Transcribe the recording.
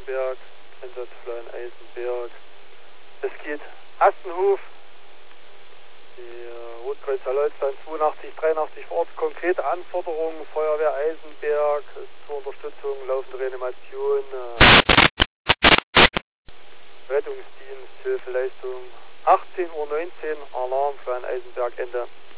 Eisenberg, Einsatz Flein Eisenberg. Es geht Astenhof, der Rotkreuz Holstein 82, 83 vor Ort. Konkrete Anforderungen, Feuerwehr Eisenberg zur Unterstützung, laufende Reanimation, Rettungsdienst, Hilfeleistung. 18:19 Uhr, Alarm, Flein Eisenberg, Ende.